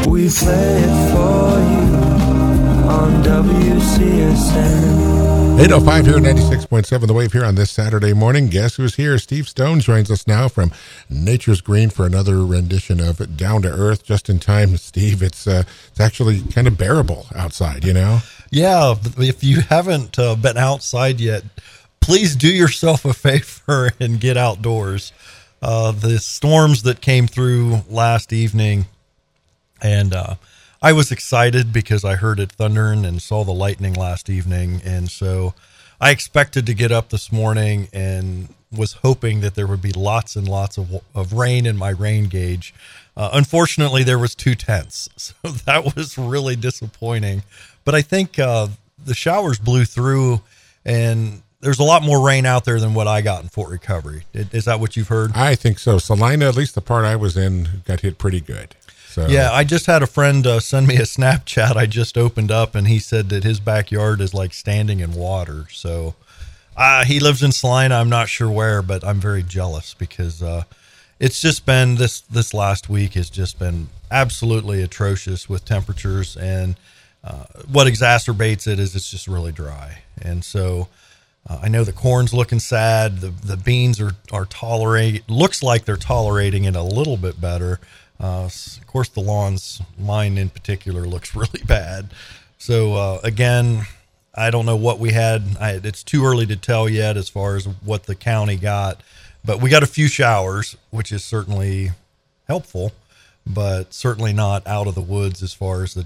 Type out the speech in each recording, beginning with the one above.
We play it for you on WCSN. 805 here, 96.7 The Wave here on this Saturday morning. Guess who's here? Steve Stone joins us now from Nature's Green for another rendition of Down to Earth. Just in time, Steve. It's actually kind of bearable outside, you know? Yeah, if you haven't been outside yet, please do yourself a favor and get outdoors. The storms that came through last evening, and I was excited because I heard it thundering and saw the lightning last evening. And so I expected to get up this morning and was hoping that there would be lots and lots of rain in my rain gauge. Unfortunately, there was 2 tenths. So that was really disappointing. But I think the showers blew through, and there's a lot more rain out there than what I got in Fort Recovery. Is that what you've heard? I think so. Salina, at least the part I was in, got hit pretty good. So. Yeah, I just had a friend send me a Snapchat I just opened up, and he said that his backyard is like standing in water. So he lives in Salina. I'm not sure where, but I'm very jealous because it's just been this last week has just been absolutely atrocious with temperatures, and what exacerbates it is it's just really dry. And so I know the corn's looking sad. The beans are tolerating. Looks like they're tolerating it a little bit better. Of course, the lawns, mine in particular, looks really bad. So, again, I don't know what we had. It's too early to tell yet as far as what the county got. But we got a few showers, which is certainly helpful, but certainly not out of the woods as far as the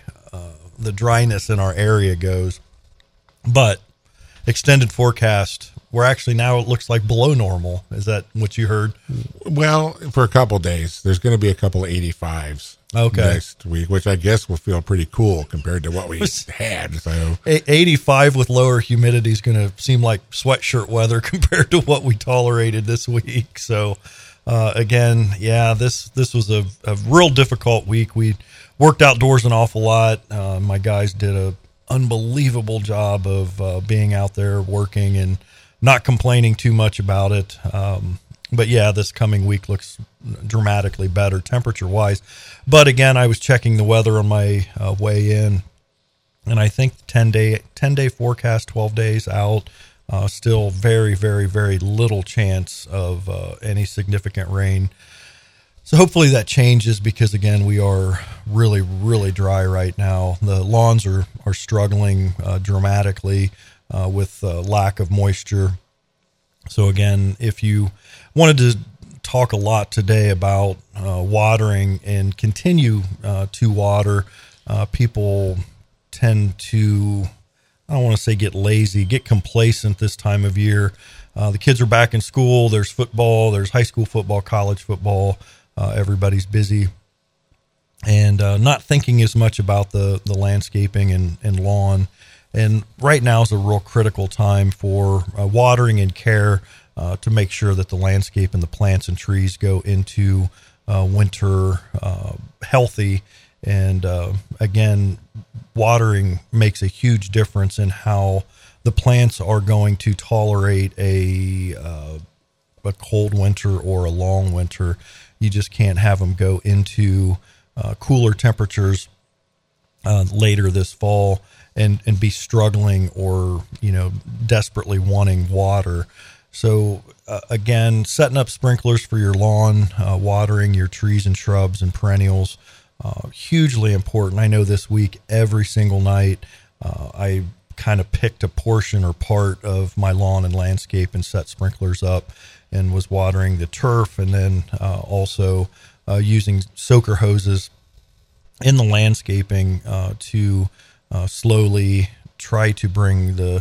dryness in our area goes. But extended forecast, we're actually now, it looks like below normal. Is that what you heard? Well, for a couple of days, there's going to be a couple of 85s next week, which I guess will feel pretty cool compared to what we had. So 85 with lower humidity is going to seem like sweatshirt weather compared to what we tolerated this week. So again, yeah, this was a real difficult week. We worked outdoors an awful lot. My guys did a unbelievable job of being out there working and not complaining too much about it. But yeah, this coming week looks dramatically better temperature wise. But again, I was checking the weather on my way in, and I think 10-day forecast, 12 days out, still very, very, very little chance of any significant rain. So hopefully that changes because, again, we are really, really dry right now. The lawns are struggling dramatically with lack of moisture. So, again, if you wanted to talk a lot today about watering and continue to water, people tend to, I don't want to say get lazy, get complacent this time of year. The kids are back in school. There's football. There's high school football, college football. Everybody's busy and not thinking as much about the landscaping and lawn. And right now is a real critical time for watering and care to make sure that the landscape and the plants and trees go into winter healthy. And again, watering makes a huge difference in how the plants are going to tolerate a cold winter or a long winter. You just can't have them go into cooler temperatures later this fall and be struggling or, desperately wanting water. So, again, setting up sprinklers for your lawn, watering your trees and shrubs and perennials, hugely important. I know this week, every single night, I kind of picked a portion or part of my lawn and landscape and set sprinklers up and was watering the turf, and then also using soaker hoses in the landscaping to slowly try to bring the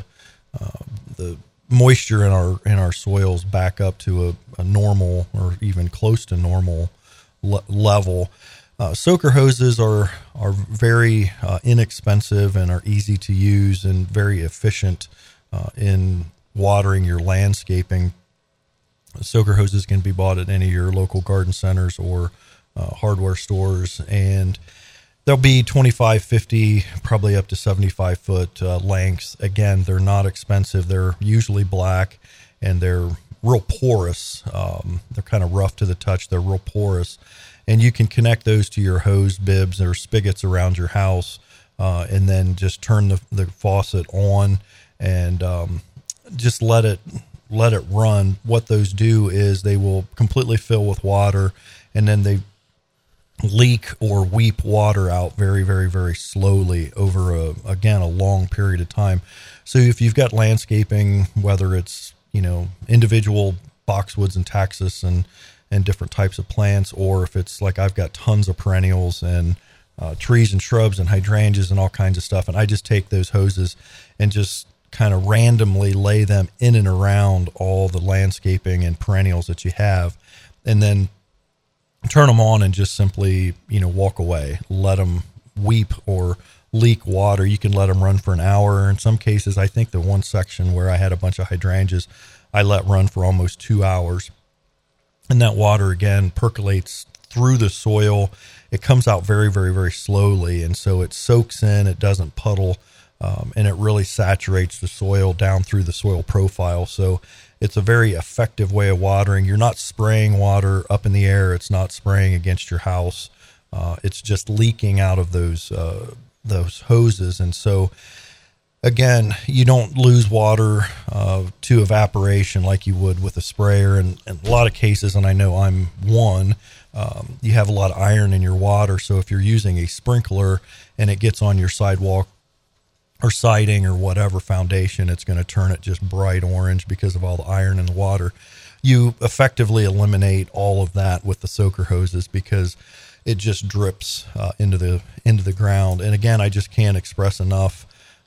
moisture in our soils back up to a normal or even close to normal level. Soaker hoses are very inexpensive and are easy to use and very efficient in watering your landscaping. Soaker hoses can be bought at any of your local garden centers or hardware stores, and they'll be 25, 50, probably up to 75 foot lengths. Again, they're not expensive. They're usually black, and they're real porous. They're kind of rough to the touch. They're real porous. and you can connect those to your hose bibs or spigots around your house, and then just turn the faucet on and just let it run. What those do is they will completely fill with water, and then they leak or weep water out very, very, very slowly over a long period of time. So if you've got landscaping, whether it's, individual boxwoods and taxus and different types of plants, or if it's like I've got tons of perennials and trees and shrubs and hydrangeas and all kinds of stuff, and I just take those hoses and just kind of randomly lay them in and around all the landscaping and perennials that you have, and then turn them on and just simply, walk away. Let them weep or leak water. You can let them run for an hour. In some cases, I think the one section where I had a bunch of hydrangeas, I let run for almost 2 hours. And that water, again, percolates through the soil. It comes out very, very, very slowly. And so it soaks in, it doesn't puddle, and it really saturates the soil down through the soil profile. So it's a very effective way of watering. You're not spraying water up in the air. It's not spraying against your house. It's just leaking out of those hoses. And so, again, you don't lose water to evaporation like you would with a sprayer. And in a lot of cases, and I know I'm one, you have a lot of iron in your water. So if you're using a sprinkler and it gets on your sidewalk or siding or whatever foundation, it's going to turn it just bright orange because of all the iron in the water. You effectively eliminate all of that with the soaker hoses because it just drips into the ground. And again, I just can't express enough.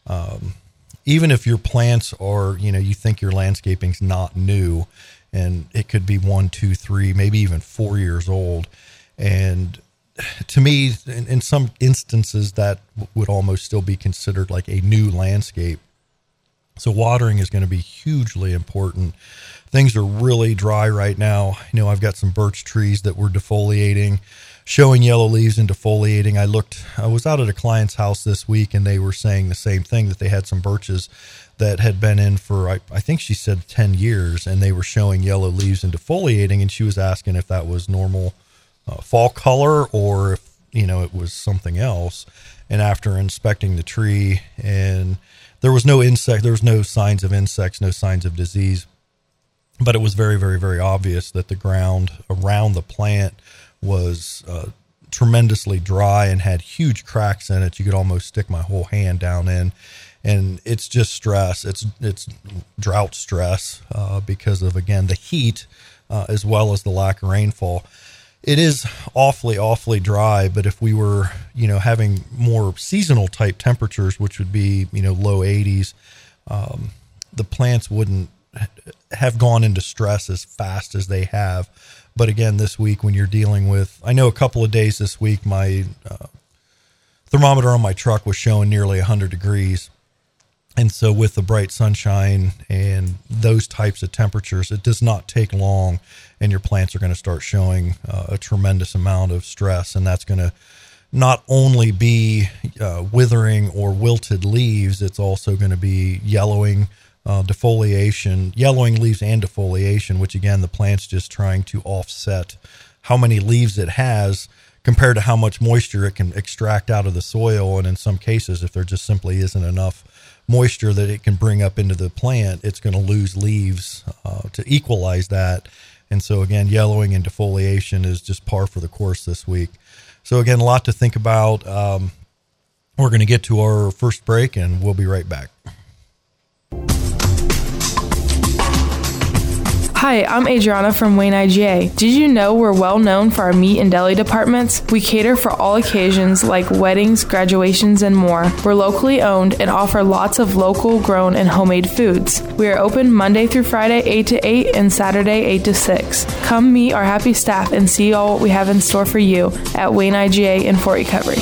Even if your plants are, you think your landscaping's not new, and it could be 1, 2, 3, maybe even 4 years old. And to me, in some instances, that would almost still be considered like a new landscape. So watering is going to be hugely important. Things are really dry right now. I've got some birch trees that were defoliating, showing yellow leaves and defoliating. I was out at a client's house this week, and they were saying the same thing, that they had some birches that had been in for, I think she said 10 years, and they were showing yellow leaves and defoliating. And she was asking if that was normal fall color or if, it was something else. And after inspecting the tree, and there was no signs of insects, no signs of disease, but it was very, very, very obvious that the ground around the plant was tremendously dry and had huge cracks in it. You could almost stick my whole hand down in, and it's just stress. It's drought stress because of, again, the heat as well as the lack of rainfall. It is awfully, awfully dry, but if we were, having more seasonal type temperatures, which would be, low 80s, the plants wouldn't have gone into stress as fast as they have. But again, this week when you're dealing with, I know a couple of days this week, my thermometer on my truck was showing nearly 100 degrees. And so with the bright sunshine and those types of temperatures, it does not take long, and your plants are going to start showing a tremendous amount of stress. And that's going to not only be withering or wilted leaves, it's also going to be yellowing, defoliation, yellowing leaves and defoliation, which again, the plant's just trying to offset how many leaves it has compared to how much moisture it can extract out of the soil. And in some cases, if there just simply isn't enough moisture that it can bring up into the plant, it's going to lose leaves to equalize that. And so again, yellowing and defoliation is just par for the course this week. So again, a lot to think about. We're going to get to our first break, and we'll be right back. Hi, I'm Adriana from Wayne IGA. Did you know we're well known for our meat and deli departments? We cater for all occasions like weddings, graduations, and more. We're locally owned and offer lots of local grown and homemade foods. We are open Monday through Friday 8 to 8 and Saturday 8 to 6. Come meet our happy staff and see all what we have in store for you at Wayne IGA in Fort Recovery.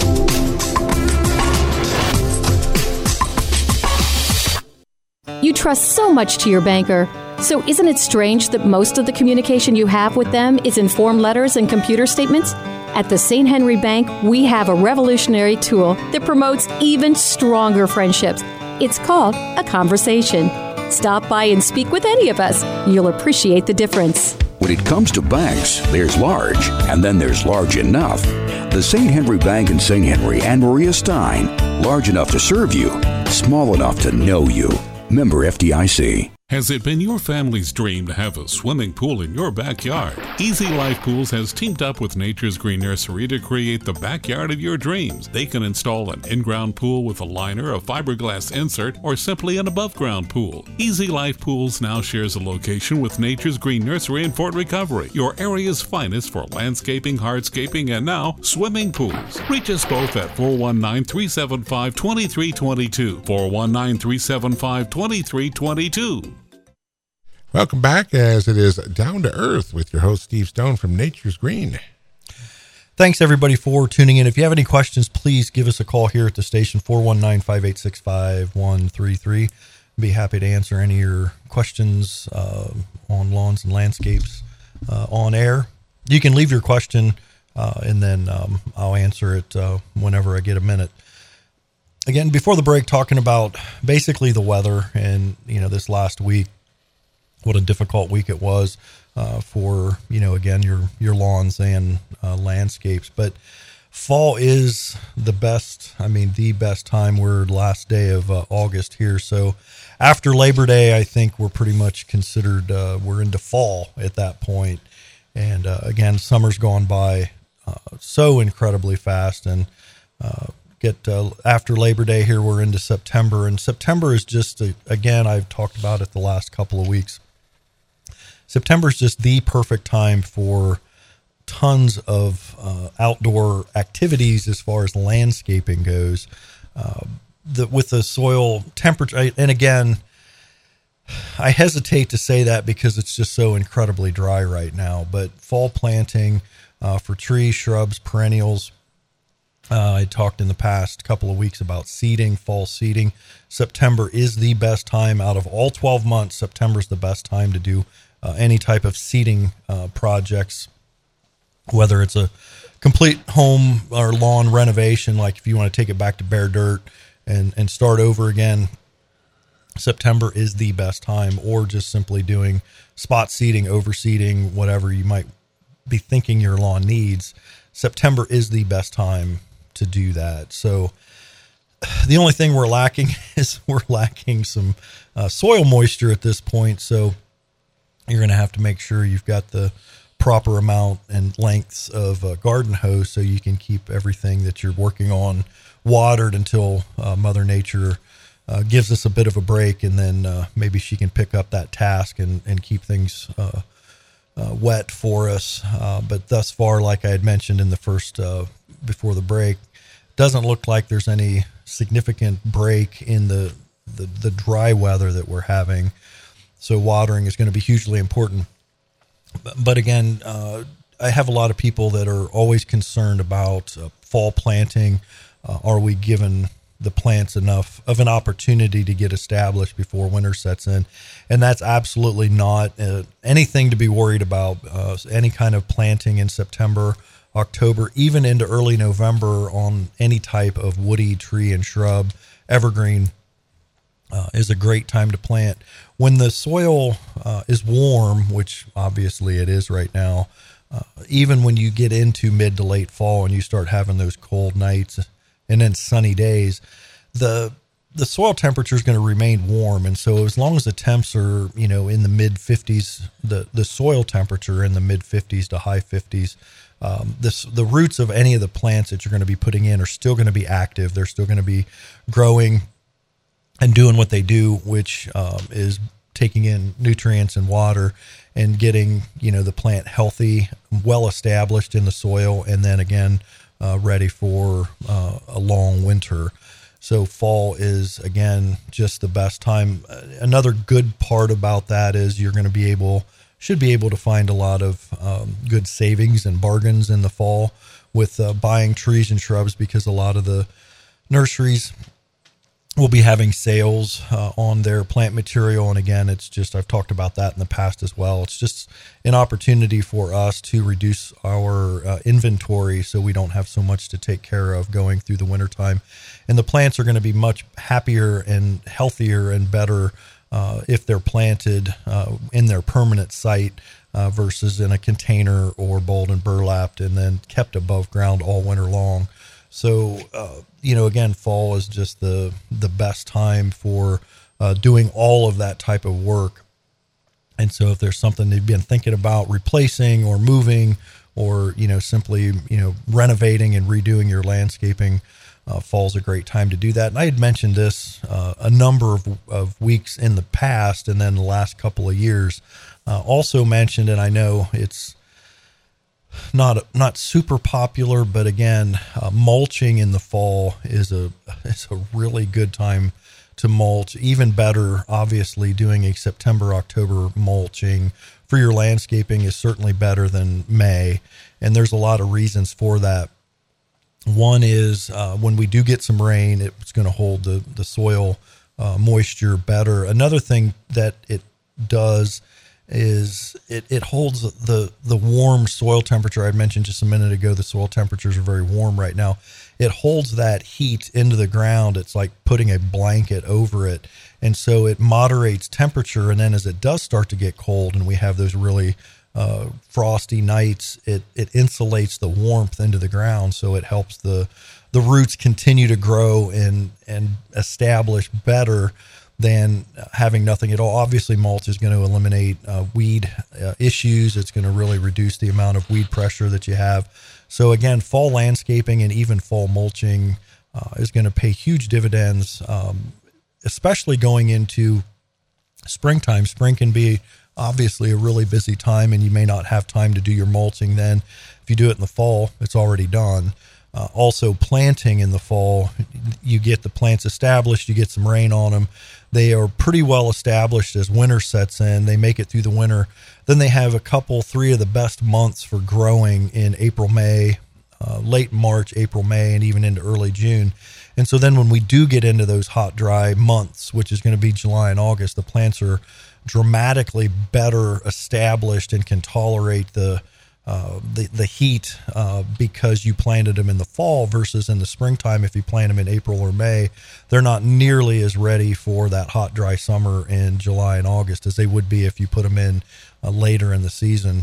You trust so much to your banker. So isn't it strange that most of the communication you have with them is in form letters and computer statements? At the St. Henry Bank, we have a revolutionary tool that promotes even stronger friendships. It's called a conversation. Stop by and speak with any of us. You'll appreciate the difference. When it comes to banks, there's large, and then there's large enough. The St. Henry Bank in St. Henry and Maria Stein. Large enough to serve you, small enough to know you. Member FDIC. Has it been your family's dream to have a swimming pool in your backyard? Easy Life Pools has teamed up with Nature's Green Nursery to create the backyard of your dreams. They can install an in-ground pool with a liner, a fiberglass insert, or simply an above-ground pool. Easy Life Pools now shares a location with Nature's Green Nursery in Fort Recovery, your area's finest for landscaping, hardscaping, and now swimming pools. Reach us both at 419-375-2322, 419-375-2322. Welcome back, as it is Down to Earth with your host, Steve Stone from Nature's Green. Thanks, everybody, for tuning in. If you have any questions, please give us a call here at the station, 419-586-5133. Be happy to answer any of your questions on lawns and landscapes on air. You can leave your question, and then I'll answer it whenever I get a minute. Again, before the break, talking about basically the weather and, this last week, what a difficult week it was for, again, your lawns and landscapes. But fall is the best time. We're last day of August here. So after Labor Day, I think we're pretty much considered, we're into fall at that point. And again, summer's gone by so incredibly fast. And after Labor Day here, we're into September. And September is just, again, I've talked about it the last couple of weeks. September is just the perfect time for tons of outdoor activities as far as landscaping goes. With the soil temperature, and again, I hesitate to say that because it's just so incredibly dry right now, but fall planting for trees, shrubs, perennials. I talked in the past couple of weeks about seeding, fall seeding. September is the best time out of all 12 months. September is the best time to do any type of seeding projects, whether it's a complete home or lawn renovation, like if you want to take it back to bare dirt and start over again, September is the best time, or just simply doing spot seeding, overseeding, whatever you might be thinking your lawn needs. September is the best time to do that. So the only thing we're lacking is some soil moisture at this point. So you're going to have to make sure you've got the proper amount and lengths of garden hose so you can keep everything that you're working on watered until Mother Nature gives us a bit of a break, and then maybe she can pick up that task and keep things wet for us. But thus far, like I had mentioned in the first before the break, doesn't look like there's any significant break in the dry weather that we're having. So watering is going to be hugely important. But again, I have a lot of people that are always concerned about fall planting. Are we giving the plants enough of an opportunity to get established before winter sets in? And that's absolutely not anything to be worried about. Any kind of planting in September, October, even into early November on any type of woody tree and shrub, evergreen, is a great time to plant. When the soil is warm, which obviously it is right now, even when you get into mid to late fall and you start having those cold nights and then sunny days, the soil temperature is going to remain warm. And so as long as the temps are, in the mid 50s, the soil temperature in the mid 50s to high 50s, the roots of any of the plants that you're going to be putting in are still going to be active. They're still going to be growing and doing what they do, which is taking in nutrients and water and getting, the plant healthy, well established in the soil, and then again, ready for a long winter. So fall is, again, just the best time. Another good part about that is you're going to should be able to find a lot of good savings and bargains in the fall with buying trees and shrubs, because a lot of the nurseries will be having sales on their plant material. And again, it's just, I've talked about that in the past as well. It's just an opportunity for us to reduce our inventory so we don't have so much to take care of going through the wintertime. And the plants are going to be much happier and healthier and better if they're planted in their permanent site versus in a container or balled and burlapped and then kept above ground all winter long. So, again, fall is just the best time for doing all of that type of work. And so if there's something you've been thinking about replacing or moving or, simply, renovating and redoing your landscaping, fall's a great time to do that. And I had mentioned this a number of weeks in the past, and then the last couple of years also mentioned, and I know it's not super popular, but again, mulching in the fall is a really good time to mulch. Even better, obviously, doing a September, October mulching for your landscaping is certainly better than May, and there's a lot of reasons for that. One is when we do get some rain, it's going to hold the soil moisture better. Another thing that it does is it holds the warm soil temperature. I mentioned just a minute ago, the soil temperatures are very warm right now. It holds that heat into the ground. It's like putting a blanket over it. And so it moderates temperature. And then as it does start to get cold and we have those really frosty nights, it insulates the warmth into the ground. So it helps the roots continue to grow and establish better than having nothing at all. Obviously, mulch is going to eliminate weed issues. It's going to really reduce the amount of weed pressure that you have. So again, fall landscaping and even fall mulching is going to pay huge dividends, especially going into springtime. Spring can be obviously a really busy time, and you may not have time to do your mulching then. If you do it in the fall, it's already done. Also, planting in the fall, you get the plants established, you get some rain on them. They are pretty well established as winter sets in. They make it through the winter. Then they have three of the best months for growing in April, May, late March, April, May, and even into early June. And so then when we do get into those hot, dry months, which is going to be July and August, the plants are dramatically better established and can tolerate the heat because you planted them in the fall versus in the springtime. If you plant them in April or May, they're not nearly as ready for that hot, dry summer in July and August as they would be if you put them in later in the season.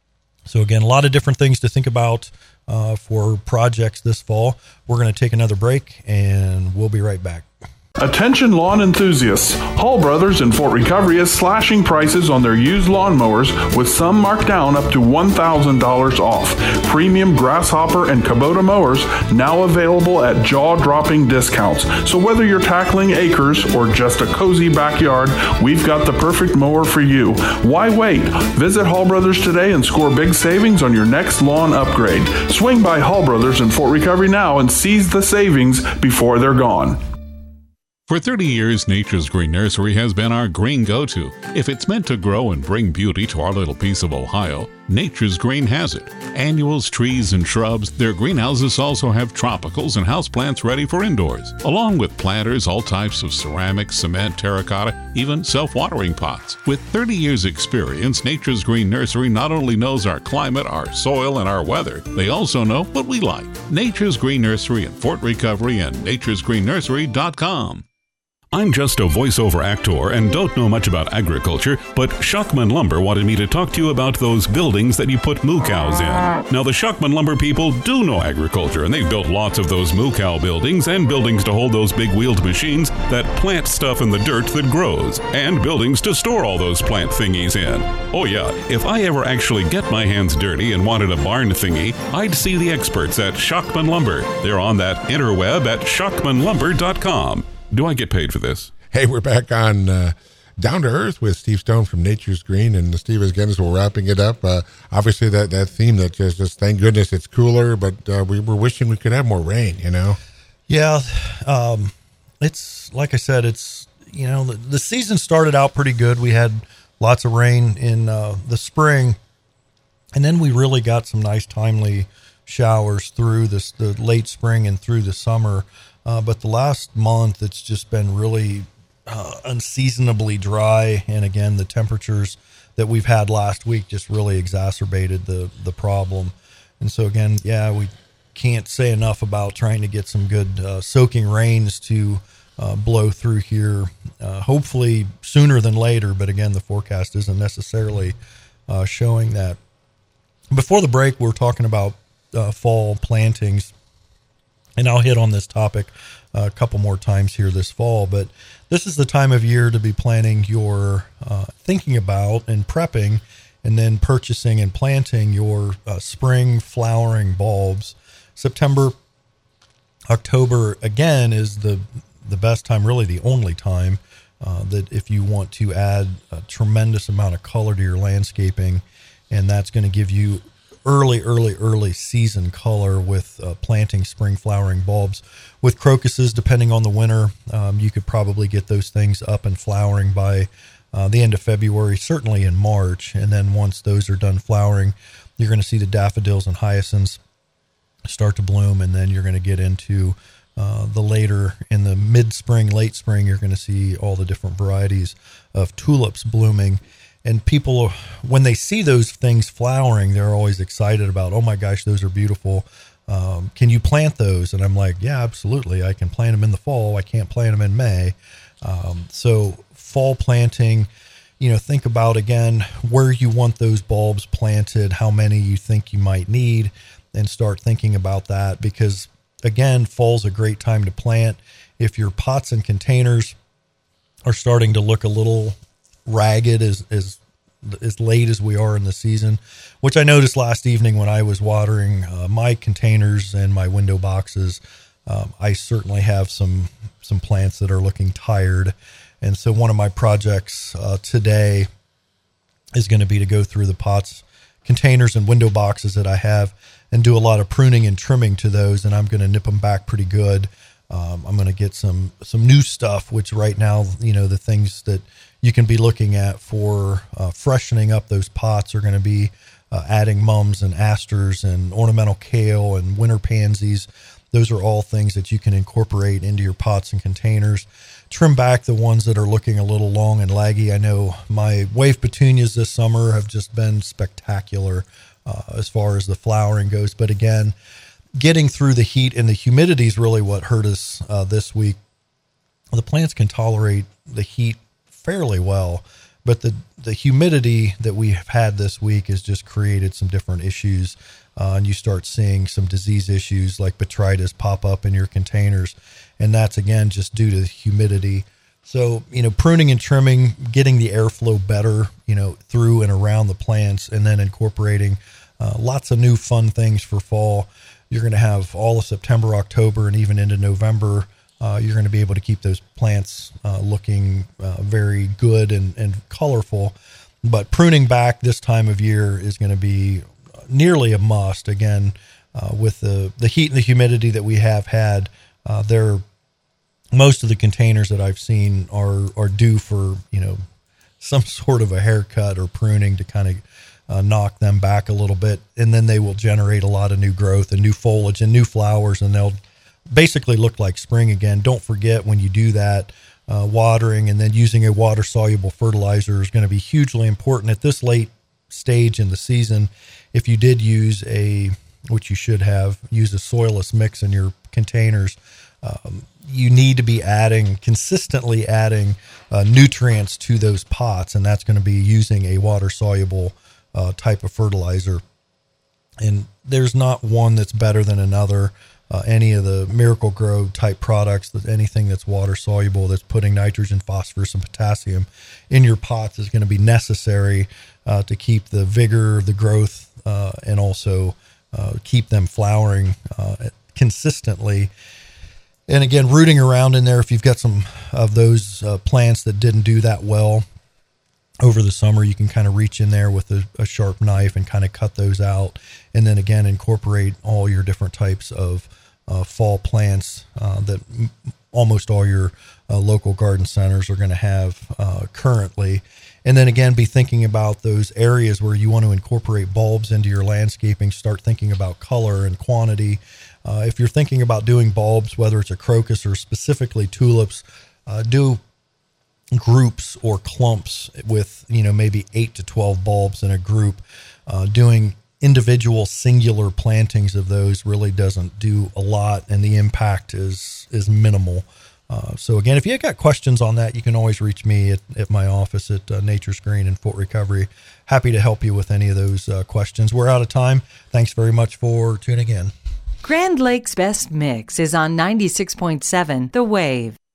So again, a lot of different things to think about for projects this fall. We're going to take another break and we'll be right back. Attention lawn enthusiasts. Hall Brothers in Fort Recovery is slashing prices on their used lawnmowers with some marked down up to $1,000 off. Premium Grasshopper and Kubota mowers now available at jaw-dropping discounts. So whether you're tackling acres or just a cozy backyard, we've got the perfect mower for you. Why wait? Visit Hall Brothers today and score big savings on your next lawn upgrade. Swing by Hall Brothers in Fort Recovery now and seize the savings before they're gone. For 30 years, Nature's Green Nursery has been our green go-to. If it's meant to grow and bring beauty to our little piece of Ohio, Nature's Green has it. Annuals, trees, and shrubs, their greenhouses also have tropicals and houseplants ready for indoors, along with planters, all types of ceramic, cement, terracotta, even self-watering pots. With 30 years' experience, Nature's Green Nursery not only knows our climate, our soil, and our weather, they also know what we like. Nature's Green Nursery in Fort Recovery and naturesgreenNursery.com. I'm just a voiceover actor and don't know much about agriculture, but Schuckman Lumber wanted me to talk to you about those buildings that you put moo cows in. Now, the Schuckman Lumber people do know agriculture, and they've built lots of those moo cow buildings and buildings to hold those big wheeled machines that plant stuff in the dirt that grows, and buildings to store all those plant thingies in. Oh yeah, if I ever actually get my hands dirty and wanted a barn thingy, I'd see the experts at Schuckman Lumber. They're on that interweb at schuckmanlumber.com. Do I get paid for this? Hey, we're back on Down to Earth with Steve Stone from Nature's Green. And Steve, again, as we're wrapping it up, obviously that theme that just thank goodness it's cooler, but we were wishing we could have more rain, you know? Yeah. It's, like I said, it's, you know, the season started out pretty good. We had lots of rain in the spring, and then we really got some nice timely showers through the late spring and through the summer. But the last month, it's just been really unseasonably dry. And again, the temperatures that we've had last week just really exacerbated the problem. And so again, yeah, we can't say enough about trying to get some good soaking rains to blow through here, hopefully sooner than later. But again, the forecast isn't necessarily showing that. Before the break, we were talking about fall plantings, and I'll hit on this topic a couple more times here this fall, but this is the time of year to be planning your, thinking about and prepping, and then purchasing and planting your spring flowering bulbs. September, October, again, is the best time, really the only time, that if you want to add a tremendous amount of color to your landscaping, and that's going to give you early season color with planting spring flowering bulbs. With crocuses, depending on the winter, you could probably get those things up and flowering by the end of February, certainly in March. And then once those are done flowering, you're going to see the daffodils and hyacinths start to bloom, and then you're going to get into the later, in the mid-spring, late spring, you're going to see all the different varieties of tulips blooming. And people, when they see those things flowering, they're always excited about, oh my gosh, those are beautiful. Can you plant those? And I'm like, yeah, absolutely. I can plant them in the fall. I can't plant them in May. So fall planting, think about, again, where you want those bulbs planted, how many you think you might need, and start thinking about that, because again, fall's a great time to plant. If your pots and containers are starting to look a little ragged as late as we are in the season, which I noticed last evening when I was watering my containers and my window boxes, I certainly have some plants that are looking tired. And so one of my projects today is going to be to go through the pots, containers, and window boxes that I have and do a lot of pruning and trimming to those, and I'm going to nip them back pretty good. I'm going to get some new stuff, which right now, the things that you can be looking at for freshening up those pots are going to be adding mums and asters and ornamental kale and winter pansies. Those are all things that you can incorporate into your pots and containers. Trim back the ones that are looking a little long and laggy. I know my wave petunias this summer have just been spectacular as far as the flowering goes. But again, getting through the heat and the humidity is really what hurt us this week. The plants can tolerate the heat fairly well, but the humidity that we have had this week has just created some different issues, and you start seeing some disease issues like botrytis pop up in your containers, and that's again just due to the humidity. So, pruning and trimming, getting the airflow better, through and around the plants, and then incorporating lots of new fun things for fall. You're going to have all of September, October, and even into November. You're going to be able to keep those plants looking very good and colorful. But pruning back this time of year is going to be nearly a must. Again, with the heat and the humidity that we have had, most of the containers that I've seen are due for some sort of a haircut or pruning to kind of knock them back a little bit, and then they will generate a lot of new growth and new foliage and new flowers, and they'll basically look like spring again. Don't forget, when you do that, watering and then using a water soluble fertilizer is going to be hugely important at this late stage in the season. If you did use which you should have, use a soilless mix in your containers, you need to be consistently adding nutrients to those pots, and that's going to be using a water soluble type of fertilizer. And there's not one that's better than another. Any of the Miracle-Gro type products, anything that's water soluble, that's putting nitrogen, phosphorus, and potassium in your pots is going to be necessary to keep the vigor, the growth, and also keep them flowering consistently. And again, rooting around in there, if you've got some of those plants that didn't do that well over the summer, you can kind of reach in there with a sharp knife and kind of cut those out. And then again, incorporate all your different types of fall plants that almost all your local garden centers are going to have currently. And then again, be thinking about those areas where you want to incorporate bulbs into your landscaping. Start thinking about color and quantity. If you're thinking about doing bulbs, whether it's a crocus or specifically tulips, do groups or clumps with, maybe 8 to 12 bulbs in a group. Doing individual singular plantings of those really doesn't do a lot, and the impact is minimal. So again, if you got questions on that, you can always reach me at my office at Nature's Green in Fort Recovery. Happy to help you with any of those questions. We're out of time. Thanks very much for tuning in. Grand Lake's Best Mix is on 96.7 The Wave.